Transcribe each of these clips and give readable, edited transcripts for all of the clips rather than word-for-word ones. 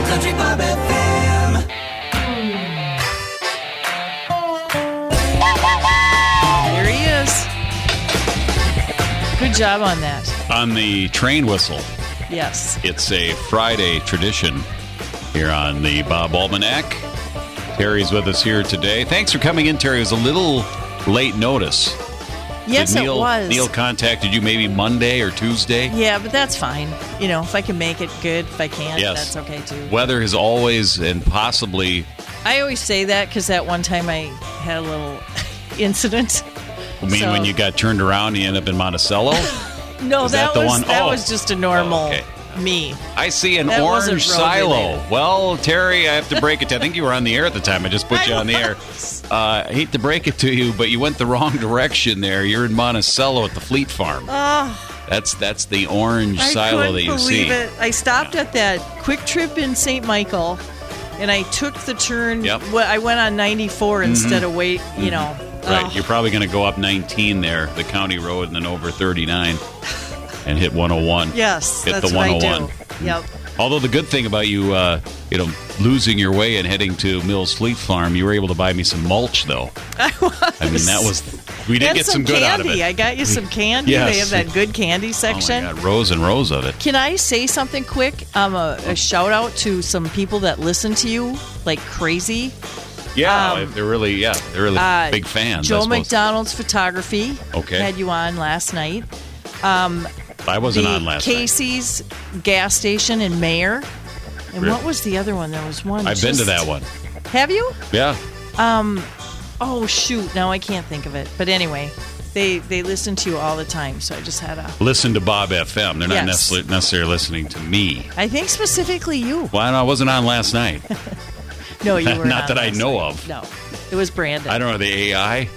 Country Bob FM. There he is. Good job on that. On the train whistle. Yes. It's a Friday tradition here on the Bob Almanac. Terry's with us here today. Thanks for coming in, Terry. It was a little late notice. Yes, Did Neil, it was. Neil contacted you maybe Monday or Tuesday? Yeah, but that's fine. You know, if I can make it, good. If I can't, Yes. that's okay too. Weather has always and possibly... I always say that because that one time I had a little incident. I mean, So- when you got turned around, you end up in Monticello? No, Is that the one? That Oh. was just a normal Oh, okay. me. I see an That wasn't orange road silo. related. Well, Terry, I have to break it to you. I think you were on the air at the time. I just put you on the air. I hate to break it to you, but you went the wrong direction there. You're in Monticello at the Fleet Farm. That's the orange I silo couldn't that you believe see. it. I stopped at that Quick Trip in St. Michael, and I took the turn. Yep. I went on 94 instead of wait. You know, Right, you're probably going to go up 19 there, the county road, and then over 39 and hit 101. Yes, hit that's the what I 101. do. Yep. Although the good thing about you, losing your way and heading to Mills Fleet Farm, you were able to buy me some mulch, though. I mean, that was we did and get some good candy. out of it. I got you some candy. Yes. They have that good candy section. Oh my God, rows and rows of it. Can I say something quick? A shout out to some people that listen to you like crazy. Yeah, they're really big fans. I Joe suppose. McDonald's Photography. Okay. Had you on last night. I wasn't on last night. Casey's gas station in Mayer. And Really? what was the other one? There was one. I've been to just- that one. Have you? Yeah. Oh shoot! Now I can't think of it. But anyway, they listen to you all the time, so I just had a. Listen to Bob FM. They're not Yes. necessarily listening to me. I think specifically you. Well, I wasn't on last night. No, you were Not not that I last know night. of. No, it was Brandon. I don't know the AI.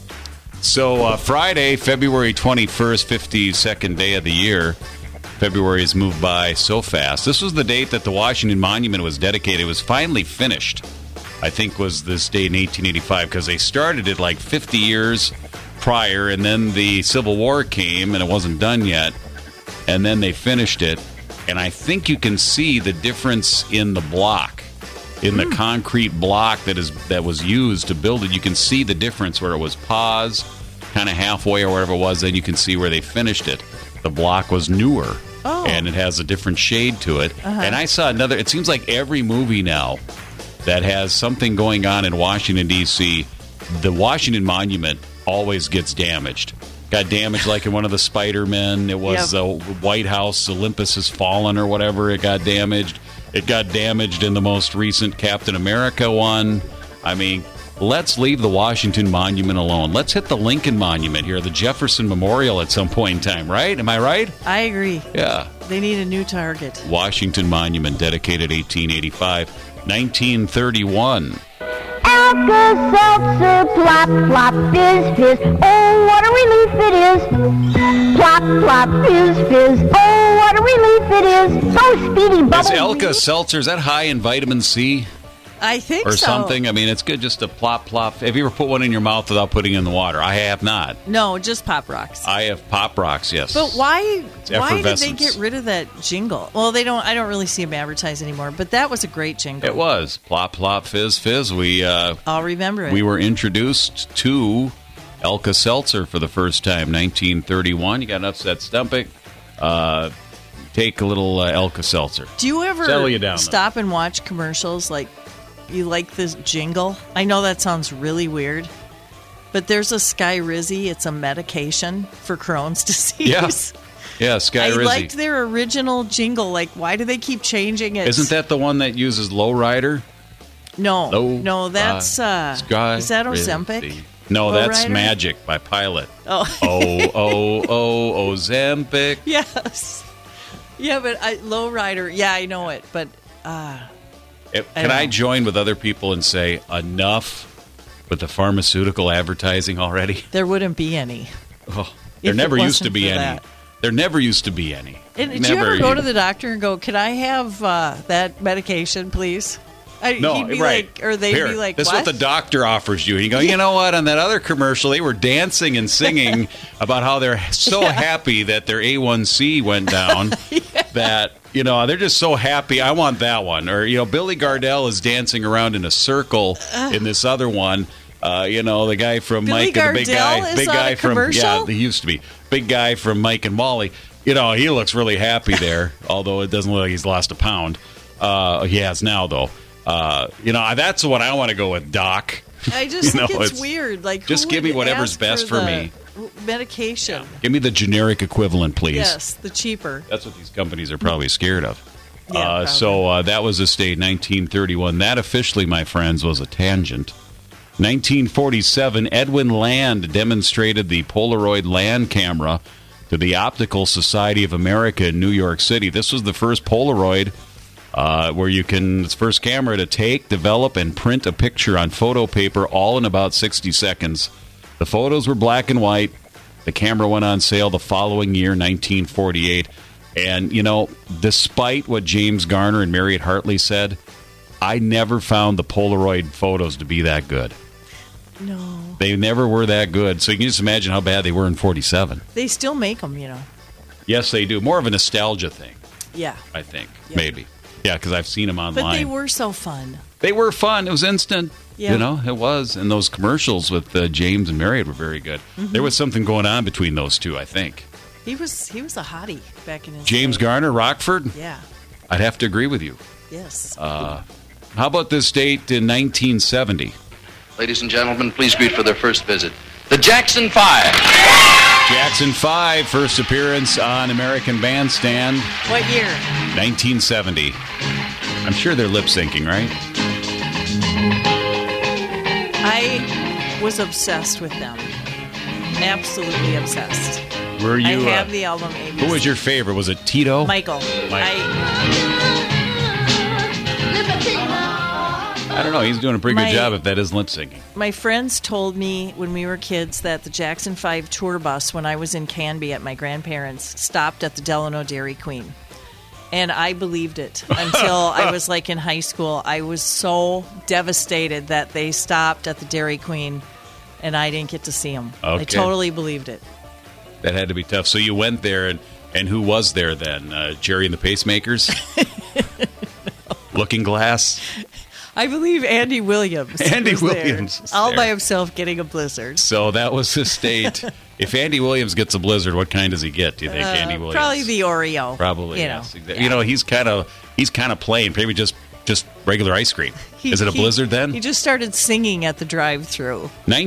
So Friday, February 21st, 52nd day of the year. February has moved by so fast. This was the date that the Washington Monument was dedicated. It was finally finished. I think was this date in 1885 because they started it like 50 years prior, and then the Civil War came and it wasn't done yet, and then they finished it. And I think you can see the difference in the block. In the concrete block that was used to build it, you can see the difference where it was paused, kind of halfway or whatever it was. Then you can see where they finished it. The block was newer, and it has a different shade to it. And I saw another. It seems like every movie now that has something going on in Washington D.C., the Washington Monument always gets damaged. Got damaged like in one of the Spider-Men. It was the White House, Olympus Has Fallen or whatever. It got damaged. It got damaged in the most recent Captain America one. I mean, let's leave the Washington Monument alone. Let's hit the Lincoln Monument here, the Jefferson Memorial at some point in time, right? Am I right? I agree. Yeah. They need a new target. Washington Monument, dedicated 1885. 1931. Alka-Seltzer, plop, plop, fizz, fizz. Oh, what a relief it is. Plop, plop, fizz, fizz. Oh, what a relief it is. So speedy, Is bubble. Alka-Seltzer, is that high in vitamin C I think or so. something? I mean, it's good just to plop, plop. Have you ever put one in your mouth without putting it in the water? I have not. No, just Pop Rocks. I have Pop Rocks, yes. But why did they effervescence. get rid of that jingle? Well, they don't. I don't really see them advertise anymore. But that was a great jingle. It was. Plop, plop, fizz, fizz. I'll remember it. We were introduced to Alka-Seltzer for the first time, 1931. You got an upset stomach. Take a little Alka-Seltzer. Do you ever Settle you down, stop and watch commercials like you like this jingle? I know that sounds really weird, but there's a Skyrizi. It's a medication for Crohn's disease. Yeah, Sky I Rizzy. liked their original jingle. Like, why do they keep changing it? Isn't that the one that uses Lowrider? No, that's Sky is that Rizzy. Ozempic? No, that's Lowrider? Magic by Pilot. Oh, Ozempic. yes, yeah, but Lowrider. Yeah, I know it, but Can I join with other people and say enough with the pharmaceutical advertising already? there wouldn't be any. Oh, If there it never used to wasn't be for any. that. There never used to be any. And did you ever go to the doctor and go, "Can I have that medication, please?" He'd be like, or they'd Here, be like, this what? is what the doctor offers you. And you go, you know what? On that other commercial, they were dancing and singing about how they're so happy that their A1C went down that, they're just so happy. I want that one. Or, Billy Gardell is dancing around in a circle in this other one. The guy from Billy Mike and the big Gardell guy. is Big on guy a from, commercial? he used to be. Big guy from Mike and Molly. He looks really happy there, although it doesn't look like he's lost a pound. He has now, though. That's what I want to go with, Doc. I just think it's weird. Like, just who give me would whatever's ask best for me. Medication. Give me the generic equivalent, please. Yes, the cheaper. That's what these companies are probably scared of. Yeah, so that was a state, 1931. That officially, my friends, was a tangent. 1947, Edwin Land demonstrated the Polaroid Land camera to the Optical Society of America in New York City. This was the first Polaroid where it's first camera to take, develop, and print a picture on photo paper all in about 60 seconds. The photos were black and white. The camera went on sale the following year, 1948. And, despite what James Garner and Marriott Hartley said, I never found the Polaroid photos to be that good. No. They never were that good. So you can just imagine how bad they were in 47. They still make them, Yes, they do. More of a nostalgia thing, Yeah. I think. Yeah. Maybe. Yeah, because I've seen them online. But they were so fun. They were fun. It was instant. Yeah. It was. And those commercials with James and Marriott were very good. Mm-hmm. There was something going on between those two, I think. He was a hottie back in his James day. Garner, Rockford? Yeah. I'd have to agree with you. Yes. How about this date in 1970? Ladies and gentlemen, please greet for their first visit the Jackson 5. Jackson 5, first appearance on American Bandstand, What year? 1970. I'm sure they're lip syncing, right? I was obsessed with them. Absolutely obsessed. Were you? I have the album ABC. Who was your favorite? Was it Tito? Michael. I don't know. He's doing a pretty good job if that is lip syncing. My friends told me when we were kids that the Jackson 5 tour bus, when I was in Canby at my grandparents', stopped at the Delano Dairy Queen. And I believed it until I was like in high school. I was so devastated that they stopped at the Dairy Queen and I didn't get to see them. Okay. I totally believed it. That had to be tough. So you went there, and who was there then? Jerry and the Pacemakers? No. Looking Glass? I believe Andy Williams. Andy was there, Williams was all there. by himself getting a blizzard. So that was the state. If Andy Williams gets a blizzard, what kind does he get, do you think, Andy Williams? Probably the Oreo. Probably, you yes. know. Exactly. Yeah. He's kind of plain. Maybe just regular ice cream. Is it a blizzard then? He just started singing at the drive-thru.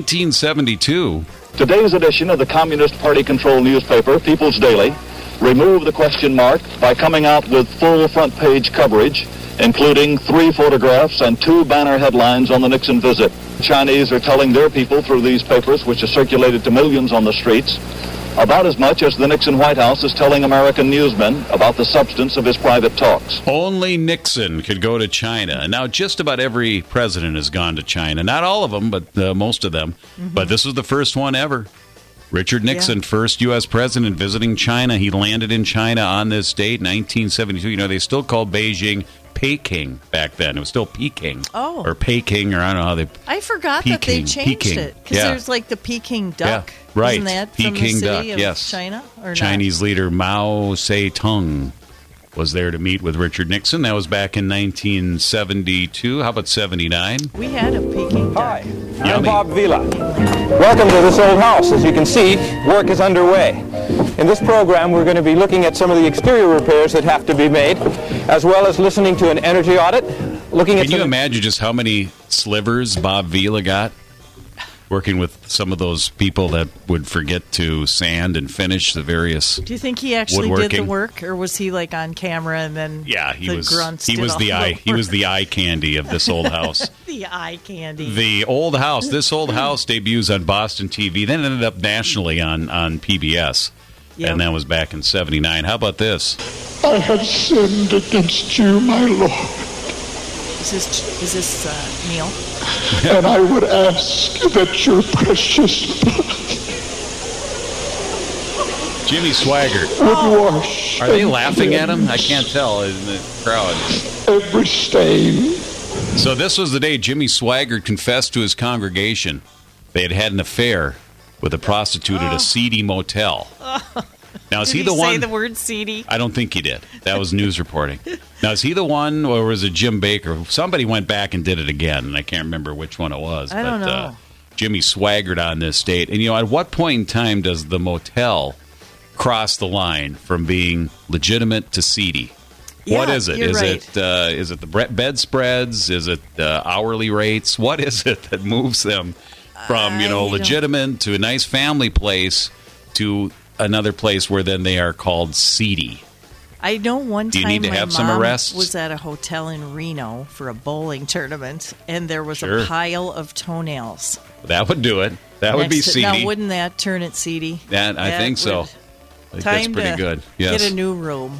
1972. Today's edition of the Communist Party-controlled newspaper, People's Daily, removed the question mark by coming out with full front-page coverage, including 3 photographs and 2 banner headlines on the Nixon visit. Chinese are telling their people through these papers, which are circulated to millions on the streets, about as much as the Nixon White House is telling American newsmen about the substance of his private talks. Only Nixon could go to China. Now, just about every president has gone to China. Not all of them, but most of them. Mm-hmm. But this was the first one ever. Richard Nixon, first U.S. president visiting China. He landed in China on this date, 1972. They still called Beijing Peking back then. It was still Peking. Oh. Or Peking, or I don't know how they... I forgot that they changed it. Because there's like the Peking duck. Yeah, right. Isn't that Peking from the city duck, of yes. China? Or Chinese leader Mao Zedong was there to meet with Richard Nixon. That was back in 1972. How about 79? We had a Peking duck. Hi, I'm Bob Vila. Welcome to this old house. As you can see, work is underway. In this program, we're going to be looking at some of the exterior repairs that have to be made, as well as listening to an energy audit. Can you imagine just how many slivers Bob Vila got? Working with some of those people that would forget to sand and finish the various. Do you think he actually did the work, or was he like on camera and then? Yeah, he was. Grunts He did was all the eye. work? He was the eye candy of this old house. The eye candy. The old house. This old house debuts on Boston TV, then ended up nationally on PBS, and that was back in '79. How about this? I have sinned against you, my Lord. Is this Neil? And I would ask that your precious blood Jimmy Swaggart. would wash. Are they and laughing at him? I cleanse can't tell in the crowd. every stain So this was the day Jimmy Swaggart confessed to his congregation they had an affair with a prostitute at a seedy motel. Now, is Did he the one? Say the word seedy? I don't think he did. That was news reporting. Now, is he the one, or was it Jim Baker? Somebody went back and did it again, and I can't remember which one it was. I don't know. Jimmy Swaggart on this date. And, at what point in time does the motel cross the line from being legitimate to seedy? Yeah, what is it? You're Is right. is it the bedspreads? Is it hourly rates? What is it that moves them from legitimate to a nice family place to another place where then they are called seedy? I know one Do you time need to my have some mom arrests? was at a hotel in Reno for a bowling tournament, and there was Sure. a pile of toenails. That would do it. That would be next to- seedy. Now, wouldn't that turn it seedy? I think so. I think that's Time pretty to good. Yes. get a new room.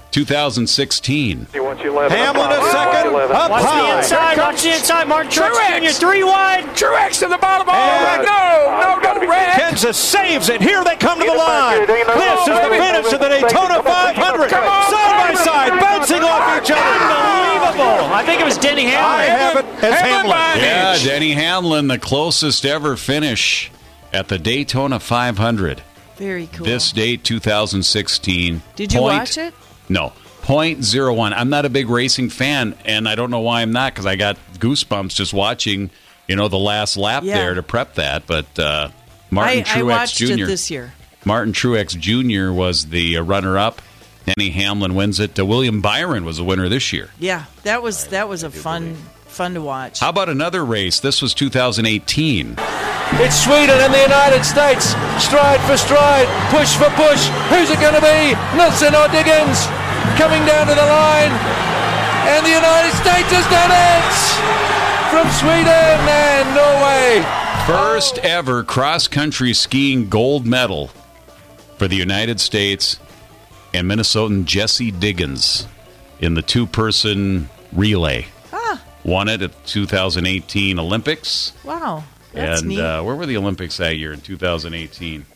2016. Hamlin a second, up Watch high. the inside. Watch the inside. Mark Truex Jr. 3 wide. Truex to the bottom. And No, Red. Kansas saves it. Here they come to the line. This is the finish of the Daytona 500. Side by side, bouncing off each other. Unbelievable. I think it was Denny I Hamlin. have it as Hamlin. Yeah, Denny Hamlin, the closest ever finish at the Daytona 500. Very cool. This date, 2016. Did you watch it? No. 0.01. I'm not a big racing fan, and I don't know why I'm not, because I got goosebumps just watching, the last lap there to prep that. But Martin Truex I watched Jr. it this year. Martin Truex Jr. was the runner-up. Denny Hamlin wins it. William Byron was the winner this year. Yeah, that was a fun to watch. How about another race? This was 2018. It's Sweden and the United States, stride for stride, push for push. Who's it going to be? Nelson or Diggins? Coming down to the line, and the United States has done it! From Sweden and Norway. First ever cross-country skiing gold medal for the United States and Minnesotan Jesse Diggins in the two-person relay. Won it at 2018 Olympics. Wow, that's and neat. Where were the Olympics that year in 2018?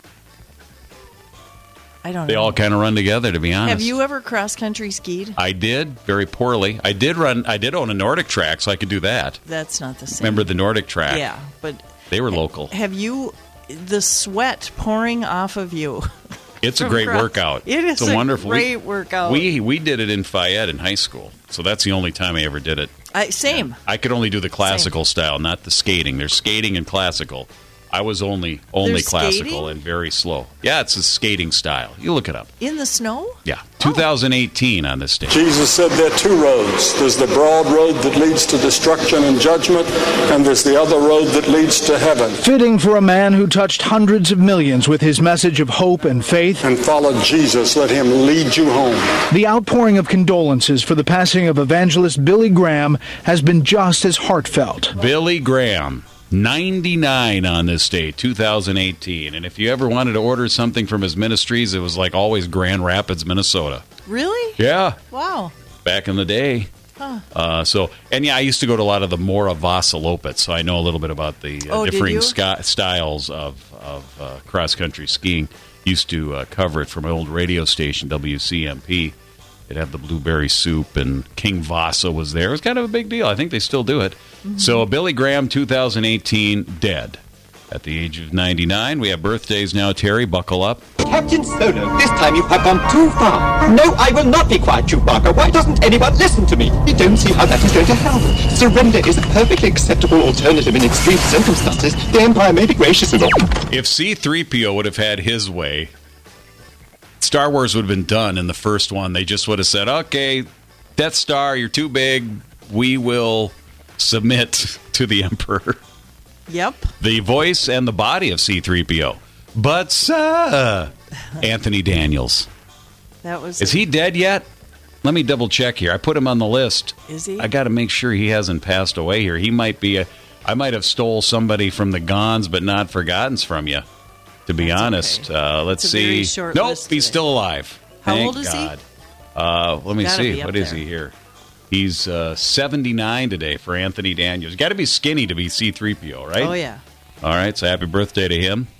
I don't know. They all kind of run together, to be honest. Have you ever cross-country skied? I did, very poorly. I did own a Nordic track, so I could do that. That's not the same. Remember the Nordic track? Yeah, but They were local. have you, the sweat pouring off of you? It's a great workout. It is it's a wonderful great workout. We did it in Fayette in high school, so that's the only time I ever did it. Same. I could only do the classical style, not the skating. There's skating and classical. I was only There's classical skating? and very slow. Yeah, it's a skating style. You look it up. In the snow? Yeah, 2018 on this stage. Jesus said there are two roads. There's the broad road that leads to destruction and judgment, and there's the other road that leads to heaven. Fitting for a man who touched hundreds of millions with his message of hope and faith. And follow Jesus. Let him lead you home. The outpouring of condolences for the passing of evangelist Billy Graham has been just as heartfelt. Billy Graham, 99 on this day, 2018. And if you ever wanted to order something from his ministries, it was like always Grand Rapids, Minnesota. Really? Yeah, Wow. back in the day. I used to go to a lot of the Mora Vasilopet, so I know a little bit about the differing styles of cross-country skiing. Used to cover it from my old radio station, WCMP. They'd have the blueberry soup, and King Vasa was there. It was kind of a big deal. I think they still do it. Mm-hmm. So Billy Graham, 2018, dead at the age of 99. We have birthdays now. Terry, buckle up. Captain Solo, this time you have gone too far. No, I will not be quiet, Chewbacca. Why doesn't anyone listen to me? You don't see how that is going to help. Surrender is a perfectly acceptable alternative in extreme circumstances. The Empire may be gracious enough. If C-3PO would have had his way, Star Wars would have been done in the first one. They just would have said, okay, Death Star, you're too big. We will submit to the Emperor. Yep. The voice and the body of C-3PO. But, Anthony Daniels. Is he dead yet? Let me double check here. I put him on the list. Is he? I got to make sure he hasn't passed away here. He might be I might have stole somebody from the Gons but not Forgottens from you, to be honest. Okay. Let's it's a see. very short Nope, list he's today. still alive. How Thank old is God. he? Let me Gotta see. be up What is there. he here? He's 79 today for Anthony Daniels. You got to be skinny to be C-3PO, right? Oh, yeah. All right, so happy birthday to him.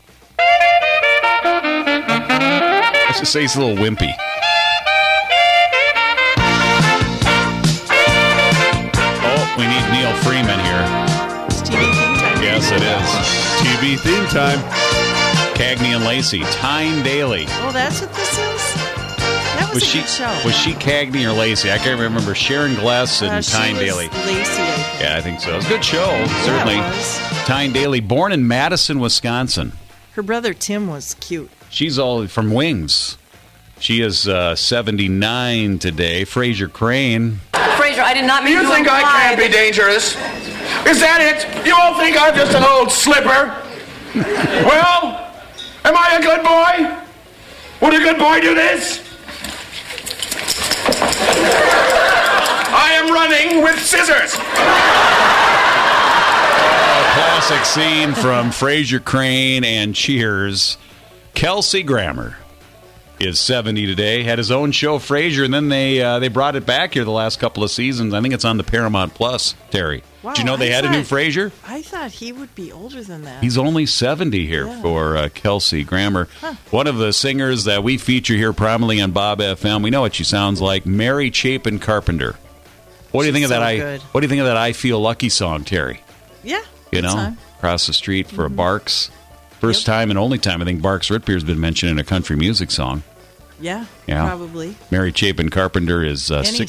Let's just say he's a little wimpy. Oh, we need Freeman here. It's TV theme time. Yes, it is. TV theme time. Cagney and Lacey. Tyne Daly. Oh, that's what this is? That was a good show. Was she Cagney or Lacey? I can't remember. Sharon Gless and Tyne Daly. Lacey, I think. Yeah, I think so. It was a good show, certainly. Yeah, it was. Tyne Daly, born in Madison, Wisconsin. Her brother Tim was cute. She's all from Wings. She is 79 today. Fraser Crane. Fraser, I did not mean to You think I can't be dangerous? Is that it? You all think I'm just an old slipper? Well, am I a good boy? Would a good boy do this? I am running with scissors. Classic scene from Fraser Crane and Cheers. Kelsey Grammer is 70 today. Had his own show, Frasier, and then they brought it back here the last couple of seasons. I think it's on the Paramount Plus, Terry. Wow, Did you know they had a new Frasier? I thought he would be older than that. He's only 70 here for Kelsey Grammer. Huh. One of the singers that we feature here prominently on Bob FM. We know what she sounds like. Mary Chapin Carpenter. What do you think of that? Good. What do you think of that I Feel Lucky song, Terry? Yeah. You know, time. Across the street for a Barks. First time and only time I think Barks Ritbeer's been mentioned in a country music song. Yeah, probably. Mary Chapin Carpenter is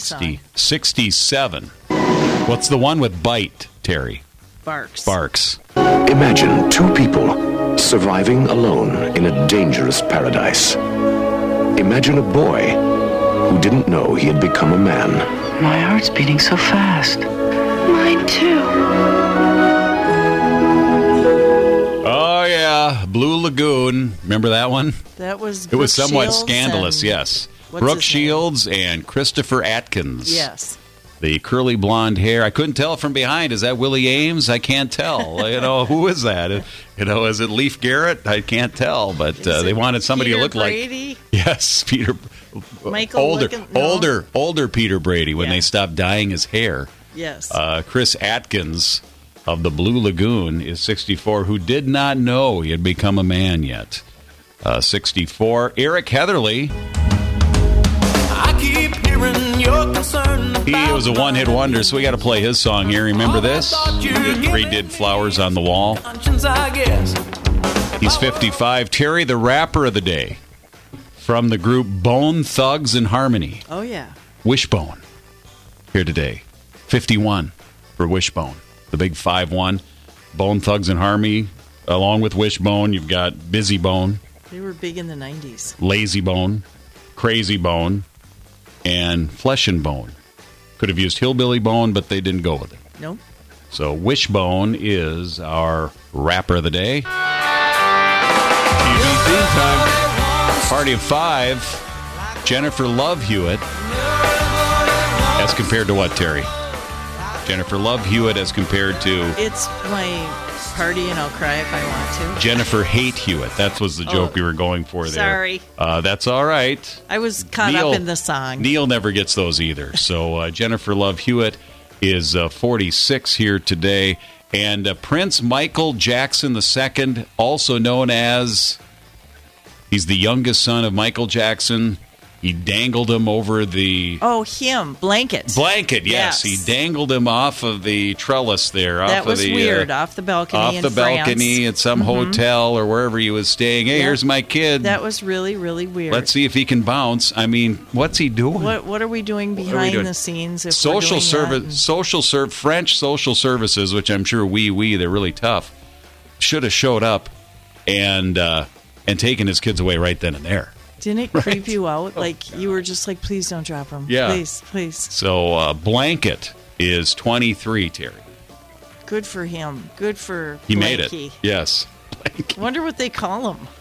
67. What's the one with Bite, Terry? Barks. Imagine two people surviving alone in a dangerous paradise. Imagine a boy who didn't know he had become a man. My heart's beating so fast. Mine too. Oh, yeah. Blue Lagoon. Remember that one? That was It was Brooke somewhat Shields scandalous, and- yes. What's Brooke his Shields and Christopher Atkins. Yes. The curly blonde hair. I couldn't tell from behind. Is that Willie Ames? I can't tell. Who is that? Is it Leif Garrett? I can't tell. But they wanted somebody Peter to look Brady? like. Yes, Peter. Michael older Peter Brady when they stopped dyeing his hair. Yes. Chris Atkins of the Blue Lagoon is 64, who did not know he had become a man yet. 64. Eric Heatherly. I keep hearing your concern. He was a one-hit wonder, so we got to play his song here. Remember this? He redid Flowers on the Wall. He's 55. Terry, the rapper of the day, from the group Bone Thugs and Harmony. Oh, yeah. Wishbone, here today. 51 for Wishbone. The big 5-1. Bone Thugs and Harmony, along with Wishbone, you've got Busy Bone. They were big in the 90s. Lazy Bone, Crazy Bone, and Flesh and Bone. Could have used Hillbilly Bone, but they didn't go with it. Nope. So Wishbone is our rapper of the day. TV theme time. Party of 5. Jennifer Love Hewitt. As compared to what, Terry? Jennifer Love Hewitt as compared to... It's my party and I'll cry if I want to. Jennifer Hate Hewitt. That was the joke we were going for there. Sorry. That's all right. I was caught up in the song. Neil never gets those either. So Jennifer Love Hewitt is 46 here today. And Prince Michael Jackson II, also known as... He's the youngest son of Michael Jackson. He dangled him over the... Oh, him. Blanket. Blanket, yes. He dangled him off of the trellis there. That was weird. Off the balcony in France. At some hotel or wherever he was staying. Hey, here's my kid. That was really, really weird. Let's see if he can bounce. I mean, what's he doing? What are we doing behind the scenes? If French social services, which I'm sure they're really tough, should have showed up and taken his kids away right then and there. Didn't it creep you out? Like, you were just like, please don't drop him. Yeah. Please. So, Blanket is 23, Terry. Good for him. Good for He Blanky. made it. Yes. I wonder what they call him.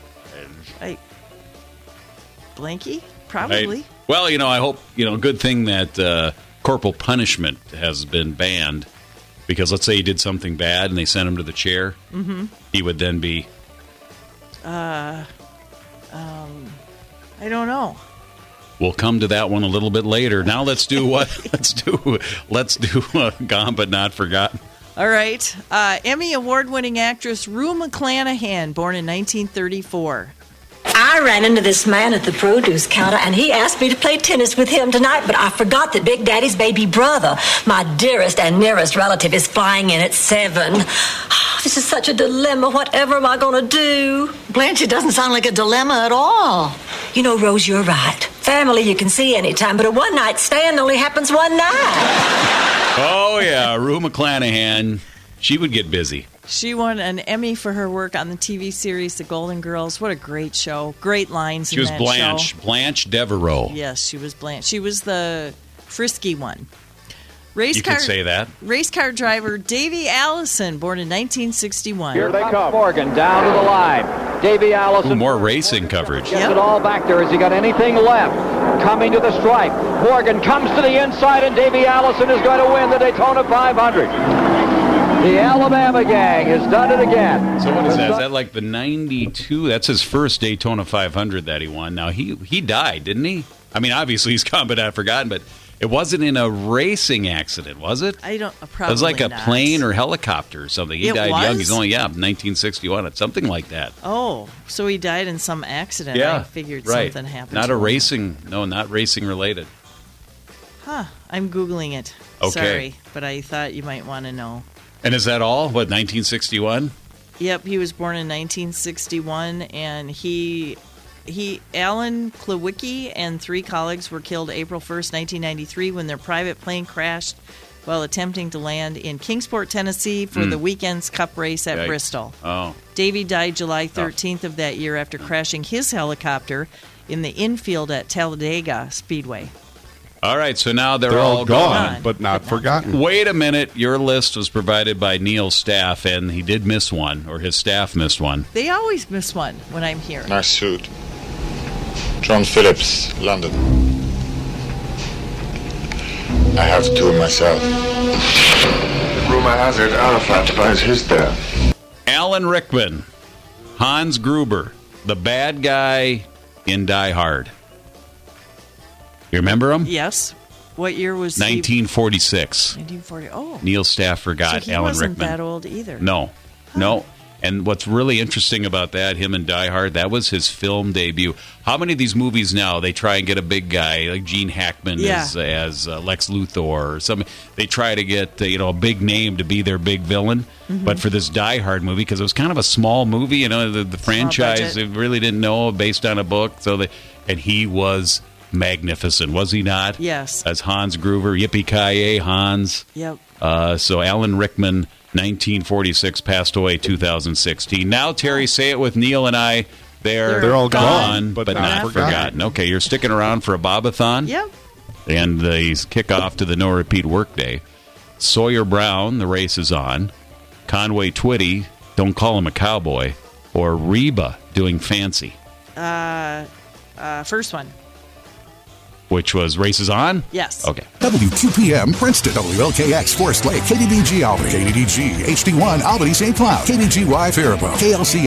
Blanky? Probably. Well, I hope, good thing that corporal punishment has been banned. Because let's say he did something bad and they sent him to the chair. Mm-hmm. He would then be... I don't know. We'll come to that one a little bit later. Now let's do what? let's do Gone But Not Forgotten. All right. Emmy award-winning actress Rue McClanahan, born in 1934. I ran into this man at the produce counter, and he asked me to play tennis with him tonight, but I forgot that Big Daddy's baby brother, my dearest and nearest relative, is flying in at 7. This is such a dilemma. Whatever am I going to do? Blanche, it doesn't sound like a dilemma at all. You know, Rose, you're right. Family you can see anytime, but a one-night stand only happens one night. Oh, yeah, Rue McClanahan. She would get busy. She won an Emmy for her work on the TV series The Golden Girls. What a great show. Great lines in that show. She was Blanche. Blanche Devereaux. Yes, she was Blanche. She was the frisky one. You could say that. Race car driver Davey Allison, born in 1961. Here they come. Morgan down to the line. Davey Allison. More racing coverage. Gets it all back there. Has he got anything left? Coming to the stripe. Morgan comes to the inside, and Davey Allison is going to win the Daytona 500. The Alabama gang has done it again. So what is that? Is that like the 92? That's his first Daytona 500 that he won. Now, he died, didn't he? I mean, obviously he's gone, but I've forgotten, but it wasn't in a racing accident, was it? I don't, probably it was like a not. plane or helicopter or something. He died young. He's only, 1961. It's something like that. Oh, so he died in some accident. Yeah, I figured right. something happened Not to a him. racing, no, not racing related. Huh, I'm Googling it. Okay. Sorry, but I thought you might want to know. And is that all? What, 1961? Yep, he was born in 1961, and Alan Klawicki and 3 colleagues were killed April 1st, 1993, when their private plane crashed while attempting to land in Kingsport, Tennessee for the weekend's cup race at Bristol. Oh. Davey died July 13th of that year after crashing his helicopter in the infield at Talladega Speedway. All right, so now they're all gone, but not forgotten. Wait a minute. Your list was provided by Neil's staff, and he did miss one, or his staff missed one. They always miss one when I'm here. Nice suit. John Phillips, London. I have 2 myself. Rumor has it Arafat buys his there. Alan Rickman, Hans Gruber, the bad guy in Die Hard. You remember him? Yes. What year was 1946. 1940. Oh. Neil's staff forgot so he Alan wasn't Rickman. that old either. No. No. And what's really interesting about that, him and Die Hard, that was his film debut. How many of these movies now, they try and get a big guy, like Gene Hackman as Lex Luthor or something. They try to get a big name to be their big villain. Mm-hmm. But for this Die Hard movie, because it was kind of a small movie, the franchise, they really didn't know, based on a book. And he was magnificent, was he not? Yes. As Hans Gruber, yippee-ki-yay, Hans. Yep. So Alan Rickman, 1946, passed away 2016. Now, Terry, say it with Neil and I. They're all gone, but not forgotten. Okay, you're sticking around for a Bobathon? Yep. And the kickoff to the no-repeat workday. Sawyer Brown, the race is on. Conway Twitty, don't call him a cowboy. Or Reba, doing fancy. First one. Which was Races On? Yes. Okay. WQPM, Princeton, WLKX, Forest Lake, KDBG Albany, KDDG, HD1, Albany, St. Cloud, KBGY, Faribault, KLC.